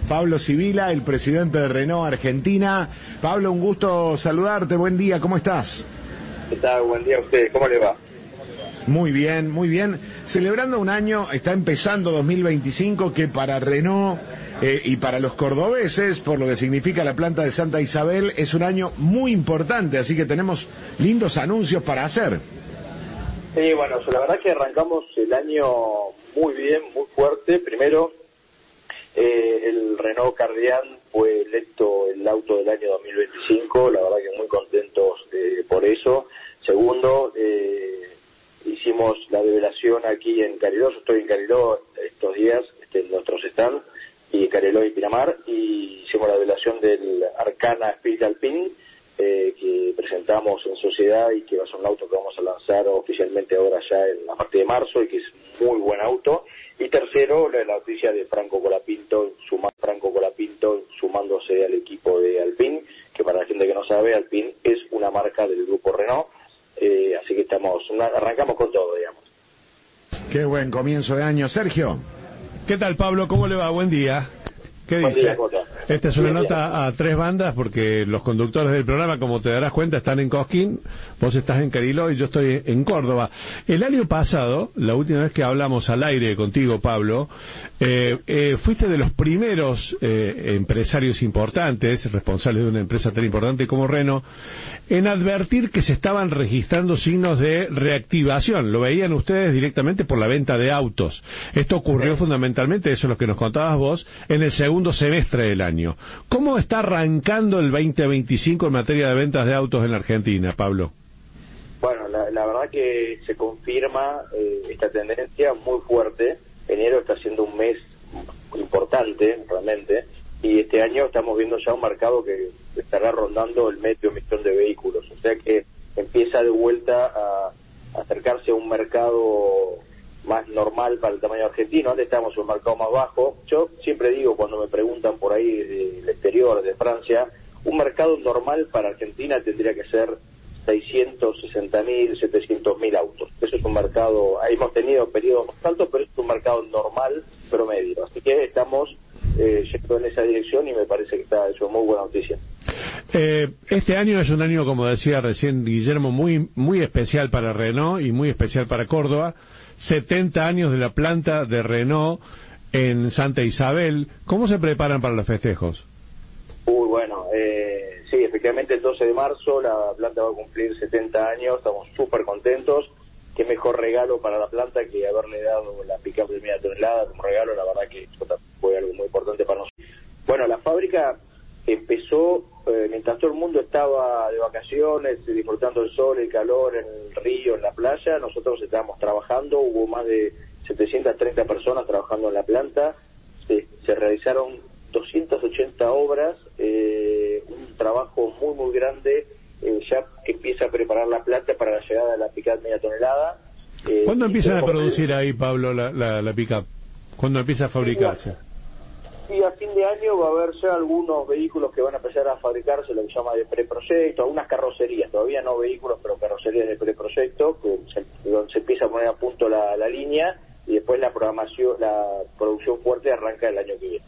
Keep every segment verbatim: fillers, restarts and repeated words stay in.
Pablo Sibila, el presidente de Renault Argentina. Pablo, un gusto saludarte, buen día, ¿cómo estás? ¿Qué tal? Buen día a ustedes, ¿cómo le va? Muy bien, muy bien. Celebrando un año, está empezando dos mil veinticinco, que para Renault eh, y para los cordobeses, por lo que significa la planta de Santa Isabel, es un año muy importante, así que tenemos lindos anuncios para hacer. Sí, bueno, la verdad que arrancamos el año muy bien, muy fuerte. Primero, eh, el Renault Kardian fue electo el auto del año dos mil veinticinco, la verdad que muy contentos eh, por eso. Segundo, eh, hicimos la develación aquí en Cariló, yo estoy en Cariló estos días, este, en nuestros stands, y Cariló y Pinamar, y hicimos la develación del Arcana Spirit Alpine, eh, que presentamos en sociedad y que va a ser un auto que vamos a lanzar oficialmente ahora ya en la parte de marzo, y que es muy buen auto. Y tercero, la, la noticia de Franco Colapinto, suma, Franco Colapinto sumándose al equipo de Alpine, que para la gente que no sabe, Alpine es una marca del grupo Renault. Eh, así que estamos, arrancamos con todo, digamos. Qué buen comienzo de año, Sergio. ¿Qué tal, Pablo? ¿Cómo le va? Buen día. ¿Qué Buen dice? día, Cota. Esta es una Bien, nota bien. a tres bandas porque los conductores del programa, como te darás cuenta, están en Cosquín, vos estás en Cariló y yo estoy en Córdoba. El año pasado, la última vez que hablamos al aire contigo, Pablo, eh, eh, fuiste de los primeros eh, empresarios importantes, responsables de una empresa tan importante como Renault, en advertir que se estaban registrando signos de reactivación. Lo veían ustedes directamente por la venta de autos. Esto ocurrió fundamentalmente, eso es lo que nos contabas vos, en el segundo semestre del año. ¿Cómo está arrancando el veinte veinticinco en materia de ventas de autos en la Argentina, Pablo? Bueno, la, la verdad que se confirma eh, esta tendencia muy fuerte. Enero está siendo un mes importante, realmente, y este año estamos viendo ya un mercado que estará rondando el medio millón de vehículos. O sea que empieza de vuelta a, a acercarse a un mercado más normal para el tamaño argentino. Antes estábamos en un mercado más bajo. Yo siempre digo, cuando me preguntan por ahí del exterior, de Francia, un mercado normal para Argentina tendría que ser seiscientos sesenta mil, setecientos mil autos. Eso es un mercado, hemos tenido periodos más altos, pero es un mercado normal promedio. Así que estamos eh, yendo en esa dirección y me parece que está eso, muy buena noticia. Eh, este año es un año, como decía recién Guillermo, muy, muy especial para Renault y muy especial para Córdoba. setenta años de la planta de Renault en Santa Isabel. ¿Cómo se preparan para los festejos? Uy, bueno, eh, sí, efectivamente el doce de marzo la planta va a cumplir setenta años, estamos súper contentos. Qué mejor regalo para la planta que haberle dado la pick-up de media tonelada como regalo. La verdad que eso fue algo muy importante para nosotros. Bueno, la fábrica empezó eh, mientras todo el mundo estaba de vacaciones, disfrutando del sol, el calor, en el río, en la playa. Nosotros estábamos trabajando, hubo más de setecientas treinta personas trabajando en la planta, se, se realizaron doscientas ochenta obras, eh, un trabajo muy muy grande, eh, ya que empieza a preparar la planta para la llegada de la pick-up media tonelada. Eh, ¿Cuándo empiezan a como... producir ahí, Pablo, la, la, la pick-up? ¿Cuándo empieza a fabricarse? Sí, a fin de año va a haber ya algunos vehículos que van a empezar a fabricarse, lo que se llama de preproyecto, algunas carrocerías, todavía no vehículos, pero carrocerías de preproyecto, que se, donde se empieza a poner a punto la, la línea, y después la programación, la producción fuerte arranca el año que viene.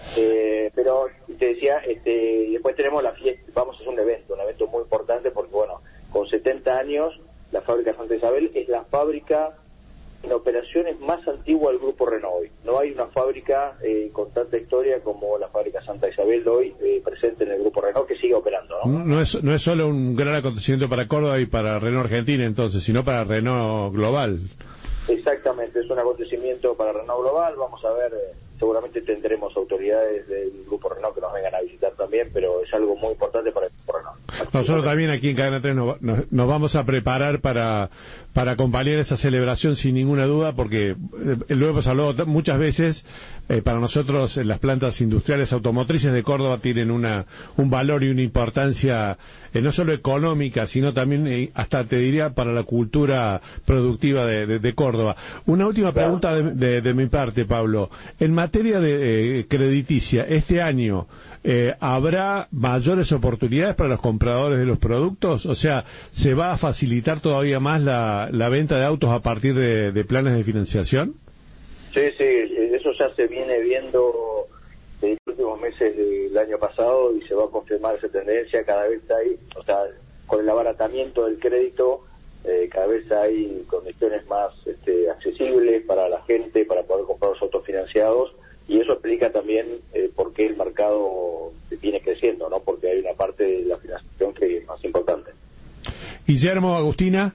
Eh, pero te decía, este, y después tenemos la fiesta, vamos a hacer un evento, un evento muy importante porque, bueno, con setenta años, la fábrica Santa Isabel es la fábrica en operaciones más antigua del grupo Renault hoy. No hay una fábrica eh, con tanta historia como la fábrica Santa Isabel hoy eh, presente en el grupo Renault, que sigue operando, ¿no? No es, no es solo un gran acontecimiento para Córdoba y para Renault Argentina, entonces, sino para Renault Global. Exactamente, es un acontecimiento para Renault Global. Vamos a ver, eh, seguramente tendremos autoridades del grupo Renault que nos vengan a visitar también, pero es algo muy importante para el grupo Renault. Nosotros también aquí en Cadena tres nos, nos, nos vamos a preparar para, para acompañar esa celebración sin ninguna duda, porque eh, lo hemos hablado muchas veces, eh, para nosotros eh, las plantas industriales automotrices de Córdoba tienen una, un valor y una importancia eh, no solo económica, sino también eh, hasta te diría para la cultura productiva de, de, de Córdoba. Una última pregunta de, de, de mi parte, Pablo. En materia de eh, crediticia, este año eh, ¿habrá mayores oportunidades para los compradores de los productos? O sea, ¿se va a facilitar todavía más la, la venta de autos a partir de, de planes de financiación? Sí, sí, eso ya se viene viendo en los últimos los meses del año pasado y se va a confirmar esa tendencia. Cada vez hay, o sea, con el abaratamiento del crédito, eh, cada vez hay condiciones más este, accesibles para la gente para poder comprar los autos financiados, y eso explica también eh, por qué el mercado viene creciendo, ¿no? Porque hay una parte de la financiación que es más importante. Guillermo, Agustina.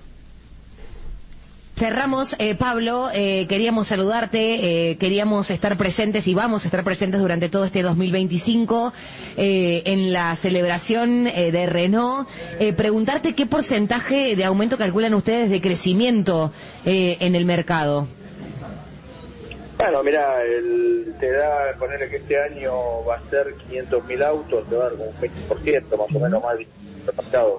Cerramos, eh, Pablo, eh, queríamos saludarte, eh, queríamos estar presentes y vamos a estar presentes durante todo este dos mil veinticinco eh, en la celebración eh, de Renault. Eh, preguntarte qué porcentaje de aumento calculan ustedes de crecimiento eh, en el mercado. Bueno, mira, el, te da, ponerle que este año va a ser quinientos mil autos, te va a dar como un veinte por ciento más o menos más del pasado.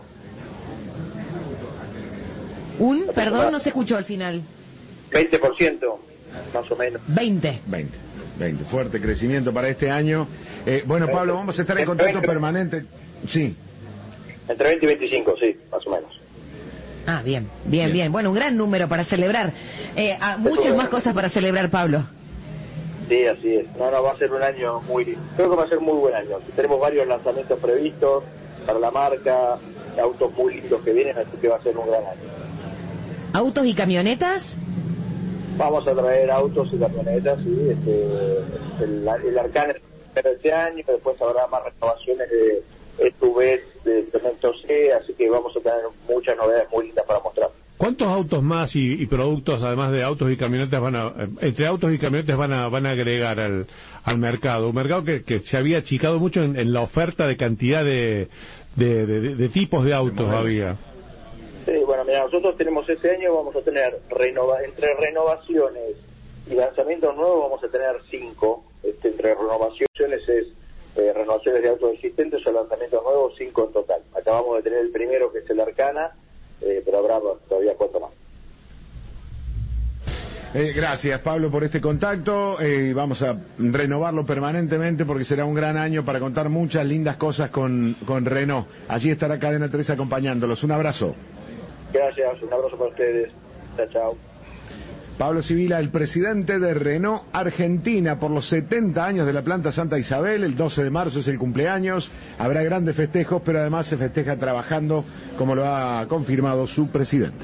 Un, perdón, no se escuchó al final. veinte por ciento, más o menos. veinte. veinte, veinte. Fuerte crecimiento para este año. Eh, bueno, Pablo, vamos a estar en contacto permanente. Sí. Entre veinte y veinticinco, sí, más o menos. Ah, bien, bien, bien. Bueno, un gran número para celebrar. Eh, ah, muchas más cosas para celebrar, Pablo. Sí, así es. No, no, va a ser un año muy... Creo que va a ser muy buen año. Tenemos varios lanzamientos previstos para la marca, autos muy lindos que vienen, así que va a ser un gran año. ¿Autos y camionetas? Vamos a traer autos y camionetas, sí. Este, el, el Arcana de este año, después habrá más renovaciones de S U Vs de segmento C, así que vamos a tener muchas novedades muy lindas para mostrar. ¿Cuántos autos más y, y productos, además de autos y camionetas, van a, entre autos y camionetas van a, van a agregar al, al mercado? Un mercado que, que se había achicado mucho en, en la oferta de cantidad de, de, de, de, de tipos de autos había. Sí, bueno, mira, nosotros tenemos este año, vamos a tener renova, entre renovaciones y lanzamientos nuevos vamos a tener cinco, este, entre renovaciones es eh, renovaciones de autos existentes o lanzamientos nuevos, cinco en total. Acabamos de tener el primero, que es el Arcana, eh, pero habrá todavía cuatro más. Eh, gracias, Pablo, por este contacto. Eh, vamos a renovarlo permanentemente porque será un gran año para contar muchas lindas cosas con, con Renault. Allí estará Cadena tres acompañándolos. Un abrazo. Gracias, un abrazo para ustedes. Chao, chao. Pablo Sibila, el presidente de Renault Argentina, por los setenta años de la planta Santa Isabel. El doce de marzo es el cumpleaños. Habrá grandes festejos, pero además se festeja trabajando, como lo ha confirmado su presidente.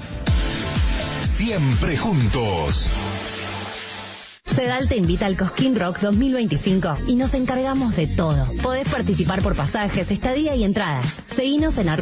Siempre juntos. Sedal te invita al Cosquín Rock dos mil veinticinco y nos encargamos de todo. Podés participar por pasajes, estadía y entradas. Seguinos en arroba